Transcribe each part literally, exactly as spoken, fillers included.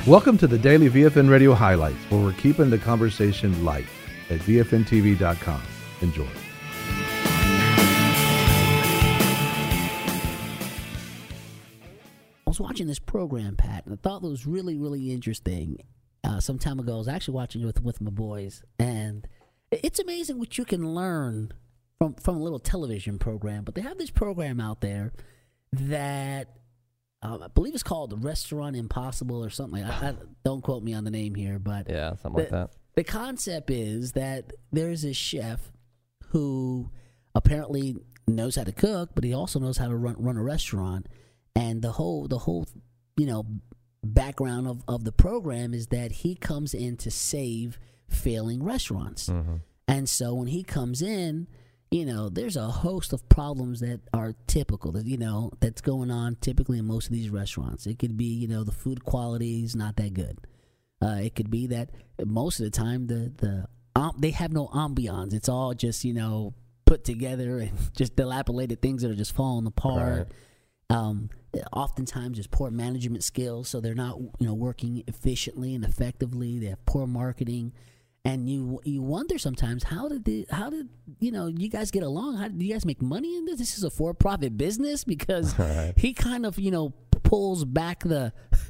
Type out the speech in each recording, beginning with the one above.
Welcome to the Daily V F N Radio Highlights, where we're keeping the conversation light at V F N T V dot com. Enjoy. I was watching this program, Pat, and I thought it was really, really interesting. Uh, some time ago, I was actually watching it with, with my boys, and it's amazing what you can learn from, from a little television program. But they have this program out there that um, I believe it's called Restaurant Impossible or something. I, I, don't quote me on the name here, but yeah, something the, like that. The concept is that there's a chef who apparently knows how to cook, but he also knows how to run run a restaurant. And the whole the whole you know background of, of the program is that he comes in to save failing restaurants. Mm-hmm. And so when he comes in, you know, there's a host of problems that are typical, that, you know, that's going on typically in most of these restaurants. It could be, you know, the food quality is not that good. Uh, it could be that most of the time the the um, they have no ambiance. It's all just, you know, put together and just dilapidated things that are just falling apart. Right. Um, oftentimes there's poor management skills, so they're not, you know, working efficiently and effectively. They have poor marketing. And you you wonder sometimes, how did the, how did you know you guys get along? How did you guys make money in this? This is a for profit business, because right. he kind of you know pulls back the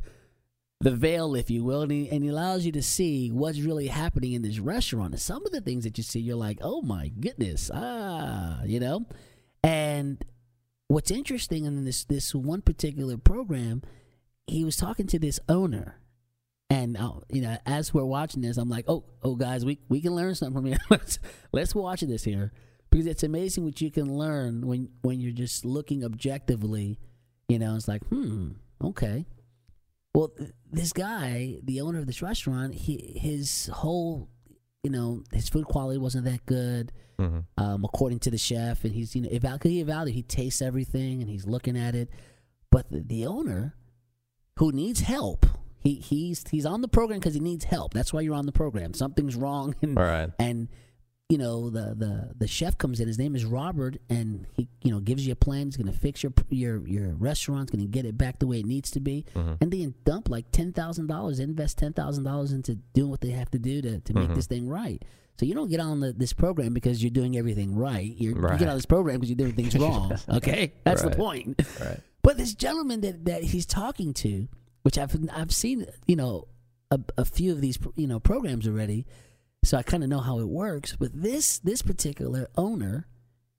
the veil, if you will, and he, and he allows you to see what's really happening in this restaurant. And some of the things that you see, you're like, oh my goodness, ah, you know. And what's interesting in this this one particular program, he was talking to this owner. And uh, you know, as we're watching this, I'm like, oh, oh, guys, we we can learn something from here. let's let's watch this here, because it's amazing what you can learn when when you're just looking objectively. You know, it's like, hmm, okay. Well, th- this guy, the owner of this restaurant, he his whole, you know, his food quality wasn't that good, mm-hmm. um, according to the chef, and he's you know, eval- he evaluated, he tastes everything, and he's looking at it, but the, the owner, who needs help. He he's he's on the program because he needs help. That's why you're on the program. Something's wrong, and right. and you know the, the the chef comes in. His name is Robert, and he you know gives you a plan. He's going to fix your your your restaurant. Going to get it back the way it needs to be, mm-hmm. and they dump like ten thousand dollars, invest ten thousand dollars into doing what they have to do to to make mm-hmm. this thing right. So you don't get on the, this program because you're doing everything right. You're, right. You get on this program because you're doing things wrong. Okay, that's right. the point. Right. But this gentleman that that he's talking to, which I've I've seen, you know, a, a few of these, you know, programs already, so I kind of know how it works. But this this particular owner,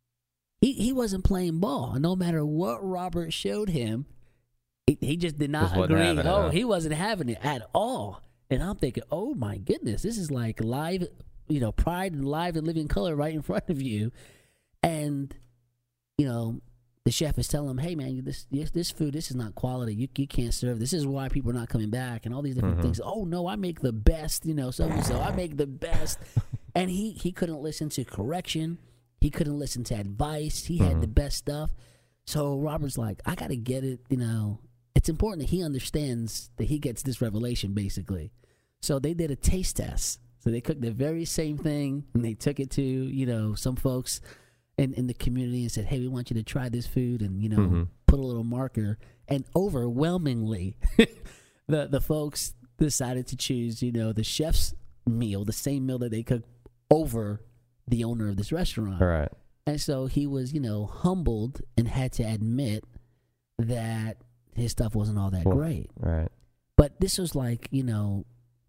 he he wasn't playing ball. No matter what Robert showed him, he, he just did not just agree. It, oh, huh? he wasn't having it at all. And I'm thinking, oh my goodness, this is like live, you know, Pride and live and living color right in front of you, and you know. The chef is telling him, hey, man, this this, this food, this is not quality. You you can't serve. This is why people are not coming back, and all these different mm-hmm. things. Oh, no, I make the best, you know, so-and-so. I make the best. And he, he couldn't listen to correction. He couldn't listen to advice. He had mm-hmm. the best stuff. So Robert's like, I got to get it, you know. It's important that he understands that he gets this revelation, basically. So they did a taste test. So they cooked the very same thing, and they took it to, you know, some folks In, in the community and said, hey, we want you to try this food, and, you know, mm-hmm. put a little marker. And overwhelmingly, the the folks decided to choose, you know, the chef's meal, the same meal that they cooked, over the owner of this restaurant. Right. And so he was, you know, humbled and had to admit that his stuff wasn't all that well, great. Right. But this was like, you know,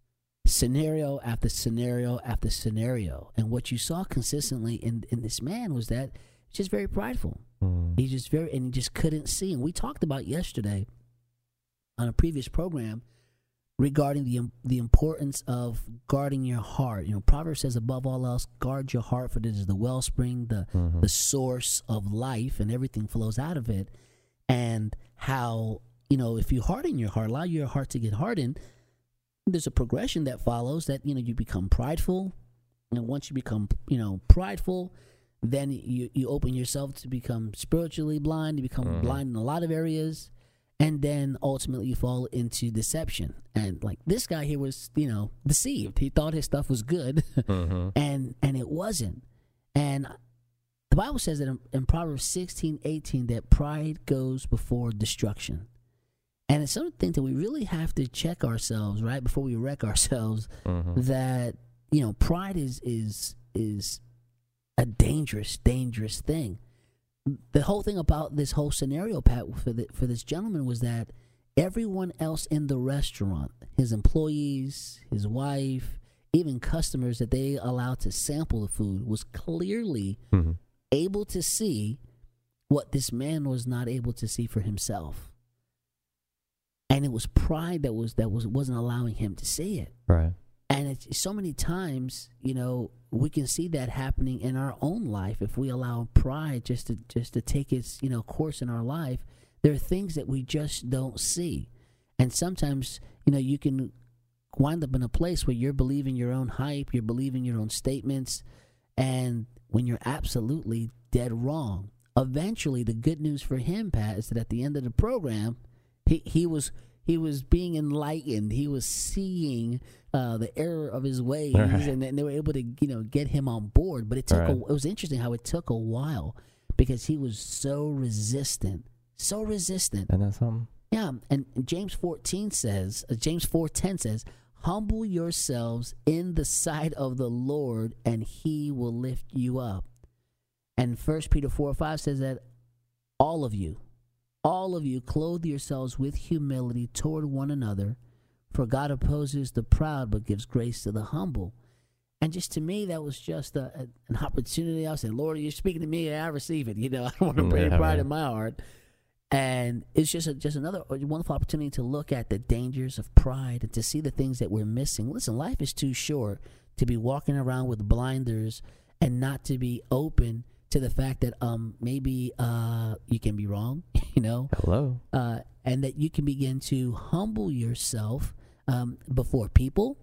scenario after scenario after scenario, and what you saw consistently in, in this man was that he's just very prideful. Mm. He just very and he just couldn't see. And we talked about yesterday on a previous program regarding the the importance of guarding your heart. You know, Proverbs says, above all else, guard your heart, for this is the wellspring, the mm-hmm. the source of life, and everything flows out of it. And how, you know, if you harden your heart, allow your heart to get hardened, there's a progression that follows that, you know, you become prideful. And once you become, you know, prideful, then you, you open yourself to become spiritually blind. You become mm. blind in a lot of areas. And then ultimately you fall into deception. And like this guy here was, you know, deceived. He thought his stuff was good, mm-hmm. and and it wasn't. And the Bible says that in, in Proverbs sixteen eighteen that pride goes before destruction. And it's something that we really have to check ourselves right before we wreck ourselves. Mm-hmm. That you know, pride is is is a dangerous, dangerous thing. The whole thing about this whole scenario, Pat, for the, for this gentleman was that everyone else in the restaurant, his employees, his wife, even customers that they allowed to sample the food, was clearly Mm-hmm. able to see what this man was not able to see for himself. And it was pride that was that was wasn't allowing him to see it. Right. And it's so many times, you know, we can see that happening in our own life if we allow pride just to just to take its, you know, course in our life. There are things that we just don't see. And sometimes, you know, you can wind up in a place where you're believing your own hype, you're believing your own statements, and when you're absolutely dead wrong. Eventually, the good news for him, Pat, is that at the end of the program, he, he was he was being enlightened. He was seeing uh, the error of his ways, right. and, and they were able to, you know, get him on board. But it took right. a, it was interesting how it took a while because he was so resistant, so resistant. Isn't that something? Yeah, and James fourteen says, uh, James four ten says, humble yourselves in the sight of the Lord, and he will lift you up. And First Peter four five says that all of you, all of you clothe yourselves with humility toward one another, for God opposes the proud but gives grace to the humble. And just to me, that was just a, a, an opportunity. I said, Lord, you're speaking to me, and I receive it. You know, I don't want to bring Yeah, pride right. in my heart. And it's just a, just another wonderful opportunity to look at the dangers of pride and to see the things that we're missing. Listen, life is too short to be walking around with blinders and not to be open to the fact that um maybe uh you can be wrong, you know, Hello. uh, and that you can begin to humble yourself um, before people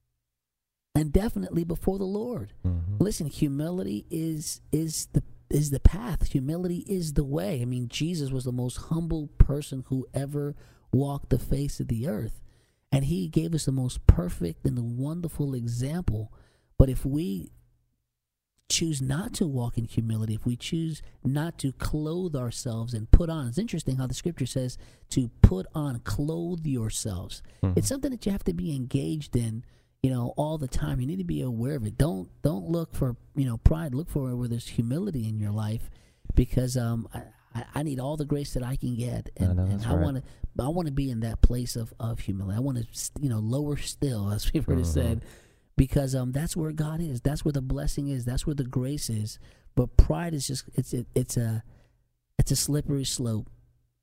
and definitely before the Lord. Mm-hmm. Listen, humility is is the is the path. Humility is the way. I mean, Jesus was the most humble person who ever walked the face of the earth. And he gave us the most perfect and the wonderful example. But if we choose not to walk in humility, if we choose not to clothe ourselves and put on, it's interesting how the scripture says to put on, clothe yourselves. Mm-hmm. It's something that you have to be engaged in, you know, all the time. You need to be aware of it. Don't don't look for, you know, pride. Look for where there's humility in your life, because um, I, I need all the grace that I can get, and, I know, and that's I right. want to I want to be in that place of, of humility. I want to, you know, lower still, as we've already Mhm. said, because um, that's where God is. That's where the blessing is. That's where the grace is. But pride is just it's it, it's a it's a slippery slope.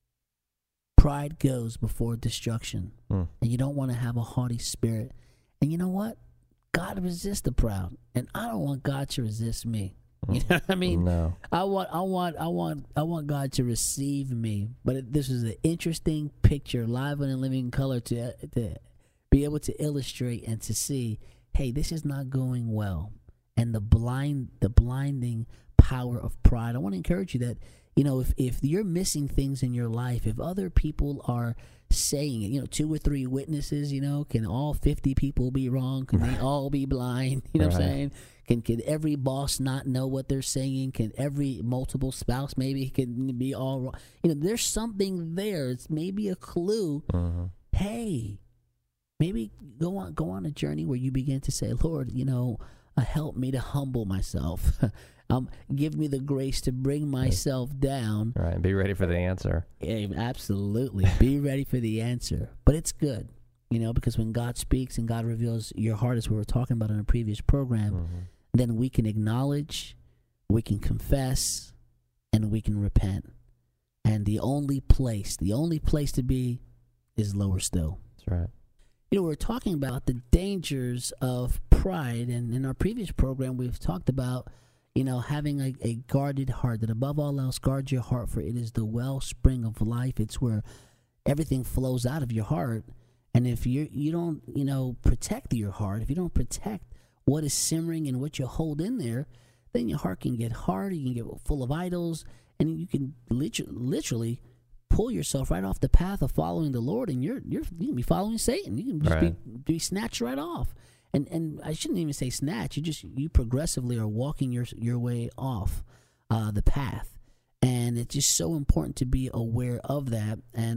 Pride goes before destruction, Mm. and you don't want to have a haughty spirit. And you know what? God resists the proud, and I don't want God to resist me. You know what I mean? No. I want, I want, I want, I want God to receive me. But it, this is an interesting picture, live and in living color, to to be able to illustrate and to see, hey, this is not going well, and the blind, the blinding power of pride. I want to encourage you that, you know, if if you're missing things in your life, if other people are saying it, you know, two or three witnesses, you know, can all fifty people be wrong? Can they all be blind? You know what I'm Right. saying? Can can every boss not know what they're saying? Can every multiple spouse maybe can be all wrong? You know, there's something there. It's maybe a clue. Mm-hmm. Hey, maybe go on go on a journey where you begin to say, Lord, you know, uh, help me to humble myself. um, give me the grace to bring myself down. Right. Be ready for the answer. Yeah, absolutely. Be ready for the answer. But it's good, you know, because when God speaks and God reveals your heart, as we were talking about in a previous program, Mm-hmm. then we can acknowledge, we can confess, and we can repent. And the only place, the only place to be is lower still. That's right. You know, we're talking about the dangers of pride, and in our previous program, we've talked about, you know, having a, a guarded heart, that above all else, guard your heart, for it is the wellspring of life. It's where everything flows out of your heart. And if you you don't, you know, protect your heart, if you don't protect what is simmering and what you hold in there, then your heart can get hard, you can get full of idols, and you can literally, literally pull yourself right off the path of following the Lord, and you're you're you can be following Satan. You can just Right. be, be snatched right off. And and I shouldn't even say snatch. You just you progressively are walking your your way off uh, the path, and it's just so important to be aware of that. And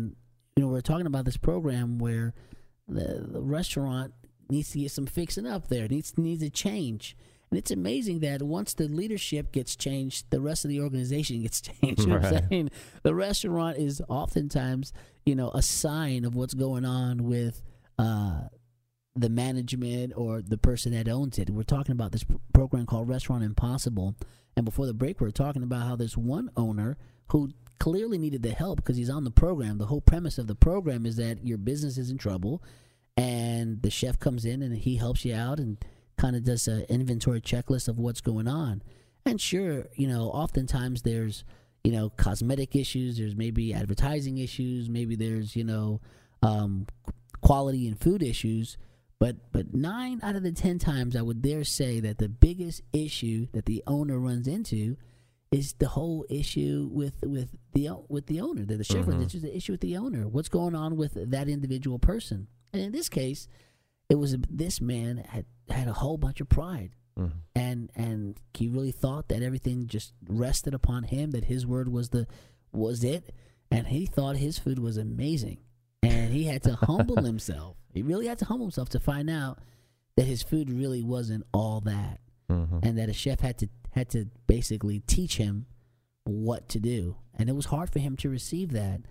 you know, we're talking about this program where the, the restaurant needs to get some fixing up there, needs needs a change. And it's amazing that once the leadership gets changed, the rest of the organization gets changed. You know Right. what I'm saying? The restaurant is oftentimes, you know, a sign of what's going on with uh, the management or the person that owns it. We're talking about this pr- program called Restaurant Impossible. And before the break, we were talking about how there's one owner who clearly needed the help because he's on the program. The whole premise of the program is that your business is in trouble, and the chef comes in and he helps you out and kind of does an inventory checklist of what's going on. And sure, you know, oftentimes there's, you know, cosmetic issues, there's maybe advertising issues, maybe there's, you know, um, quality and food issues. But but nine out of the ten times I would dare say that the biggest issue that the owner runs into is the whole issue with with the with the owner. The, the chef Mhm. runs into the issue with the owner. What's going on with that individual person? And in this case, it was a, this man had had a whole bunch of pride, Mhm. and and he really thought that everything just rested upon him. That his word was the was it, and he thought his food was amazing, and he had to humble himself. He really had to humble himself to find out that his food really wasn't all that, Mhm. and that a chef had to had to basically teach him what to do. And it was hard for him to receive that.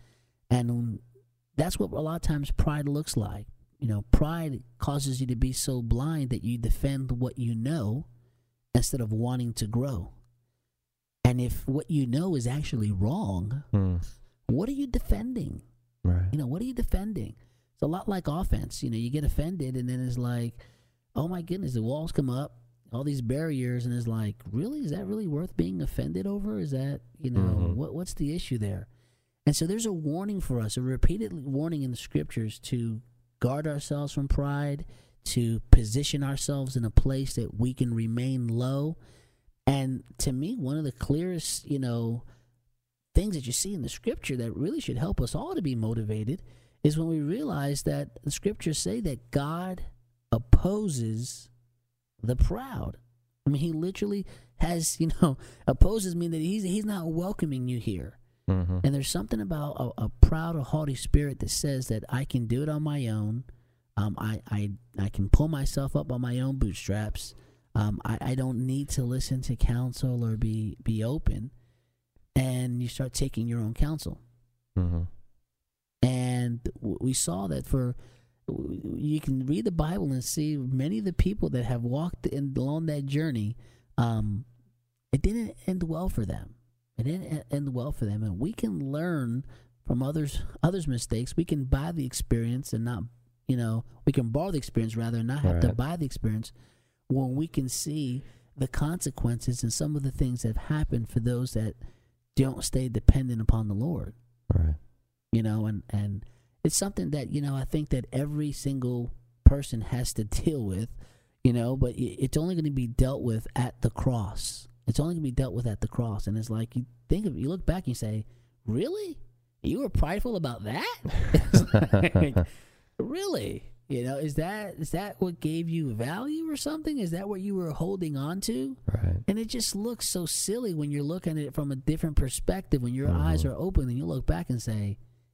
And that's what a lot of times pride looks like. You know, pride causes you to be so blind that you defend what you know instead of wanting to grow. And if what you know is actually wrong, Mm. what are you defending? Right. You know, what are you defending? It's a lot like offense. You know, you get offended and then it's like, oh my goodness, the walls come up, all these barriers, and it's like, really? Is that really worth being offended over? Is that, you know, Mhm. what what's the issue there? And so there's a warning for us, a repeated warning in the scriptures to guard ourselves from pride, to position ourselves in a place that we can remain low. And to me, one of the clearest, you know, things that you see in the scripture that really should help us all to be motivated is when we realize that the scriptures say that God opposes the proud. I mean, he literally has, you know, opposes mean that he's he's not welcoming you here. Mhm. And there's something about a, a proud or haughty spirit that says that I can do it on my own. Um, I, I I can pull myself up on my own bootstraps. Um, I, I don't need to listen to counsel or be be open. And you start taking your own counsel. Mhm. And w- we saw that for, w- you can read the Bible and see many of the people that have walked in, along that journey, um, it didn't end well for them. It didn't e- end well for them. And we can learn from others others' mistakes. We can buy the experience and not, you know, we can borrow the experience rather and not have to Right. buy the experience when we can see the consequences and some of the things that have happened for those that don't stay dependent upon the Lord. Right. You know, and, and it's something that, you know, I think that every single person has to deal with, you know, but it- it's only going to be dealt with at the cross. It's only going to be dealt with at the cross. And it's like, you think of, you look back and you say, really? You were prideful about that? It's like, really? You know, is that is that what gave you value or something? Is that what you were holding on to? Right. And it just looks so silly when you're looking at it from a different perspective. When your Mhm. eyes are open, and you look back and say,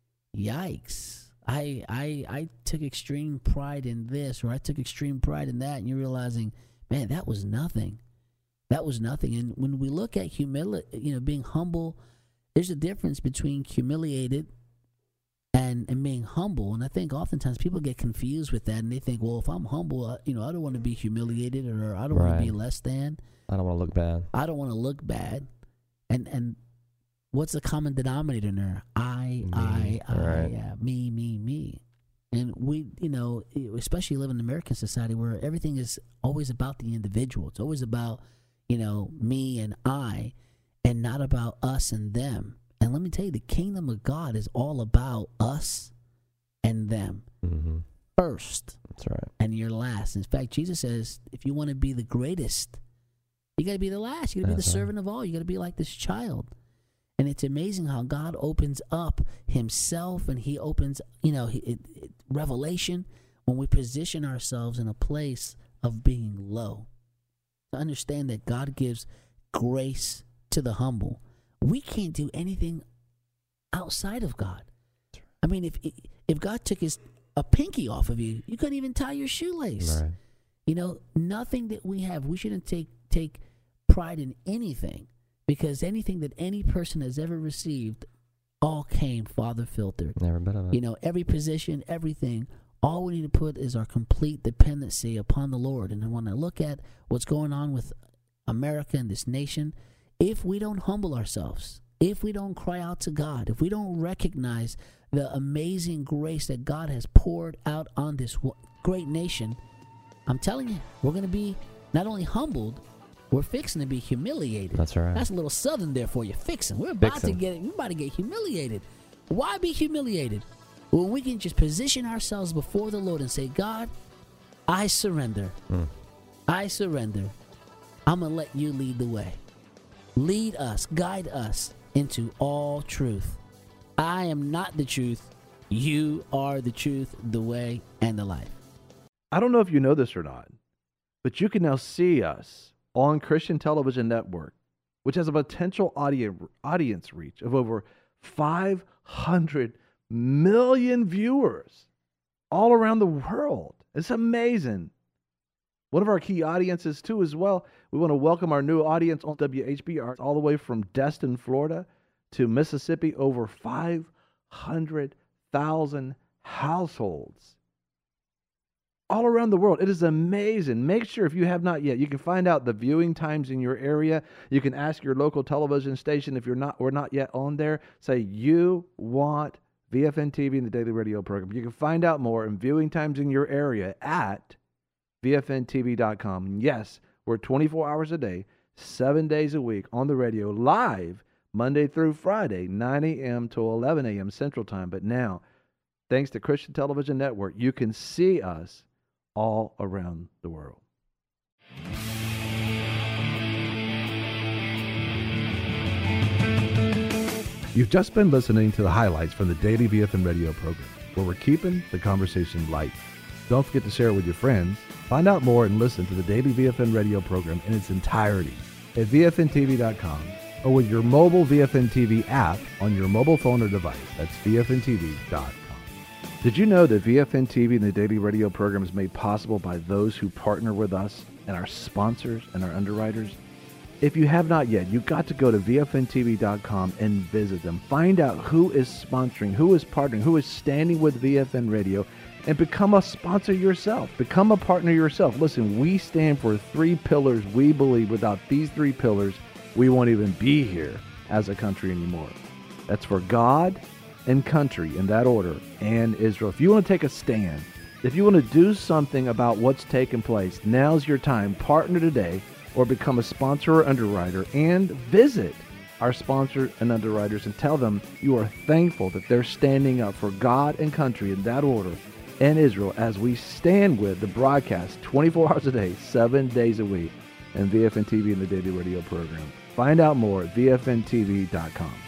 "Yikes! I I I took extreme pride in this, or I took extreme pride in that," and you're realizing, man, that was nothing. That was nothing. And when we look at humility, you know, being humble, there's a difference between humiliated and and being humble. And I think oftentimes people get confused with that, and they think, well, if I'm humble, uh, you know, I don't want to be humiliated, or I don't want Right. to be less than. I don't want to look bad. I don't want to look bad. And and what's the common denominator in there? I, Me, I, I, right. yeah, me, me, me. And we, you know, especially live in an American society where everything is always about the individual. It's always about, you know, me and I, and not about us and them. And let me tell you, the kingdom of God is all about us and them Mm-hmm. first, That's right. and you're last. In fact, Jesus says, if you want to be the greatest, you got to be the last. You got to be the That's right. servant of all. You got to be like this child. And it's amazing how God opens up himself, and he opens, you know, he, it, it, revelation when we position ourselves in a place of being low. To understand that God gives grace to the humble. We can't do anything outside of God. I mean, if if God took his a pinky off of you, you couldn't even tie your shoelace. Right. You know, nothing that we have, we shouldn't take take pride in anything, because anything that any person has ever received all came Father filtered. Never bit of it. You know, every position, everything, all we need to put is our complete dependency upon the Lord. And when I look at what's going on with America and this nation, if we don't humble ourselves, if we don't cry out to God, if we don't recognize the amazing grace that God has poured out on this great nation, I'm telling you, we're going to be not only humbled, we're fixing to be humiliated. That's right. That's a little southern there for you. Fixing. We're about Fixing. to get we're about to get humiliated. Why be humiliated when we can just position ourselves before the Lord and say, God, I surrender. Mm. I surrender. I'm going to let you lead the way. Lead us, guide us into all truth. I am not the truth. You are the truth, the way, and the life. I don't know if you know this or not, but you can now see us on Christian Television Network, which has a potential audience audience reach of over five hundred million viewers all around the world. It's amazing. One of our key audiences, too, as well, we want to welcome our new audience on W H B R all the way from Destin, Florida to Mississippi, over five hundred thousand households all around the world. It is amazing. Make sure, if you have not yet, you can find out the viewing times in your area. You can ask your local television station if you're not or not yet on there. Say you want V F N T V and the Daily Radio program. You can find out more and viewing times in your area at V F N T V dot com. Yes, we're twenty-four hours a day, seven days a week on the radio, live Monday through Friday, nine a.m. to eleven a.m. Central Time. But now, thanks to Christian Television Network, you can see us all around the world. You've just been listening to the highlights from the Daily V F N Radio program, where we're keeping the conversation light. Don't forget to share it with your friends. Find out more and listen to the Daily V F N Radio program in its entirety at V F N T V dot com or with your mobile V F N T V app on your mobile phone or device. That's V F N T V dot com. Did you know that V F N T V and the Daily Radio program is made possible by those who partner with us and our sponsors and our underwriters? If you have not yet, you've got to go to V F N T V dot com and visit them. Find out who is sponsoring, who is partnering, who is standing with V F N Radio, and become a sponsor yourself. Become a partner yourself. Listen, we stand for three pillars. We believe without these three pillars, we won't even be here as a country anymore. That's for God and country, in that order, and Israel. If you want to take a stand, if you want to do something about what's taking place, now's your time. Partner today or become a sponsor or underwriter, and visit our sponsors and underwriters and tell them you are thankful that they're standing up for God and country, in that order, and Israel, as we stand with the broadcast twenty-four hours a day, seven days a week, and V F N T V and the Daily Radio program. Find out more at V F N T V dot com.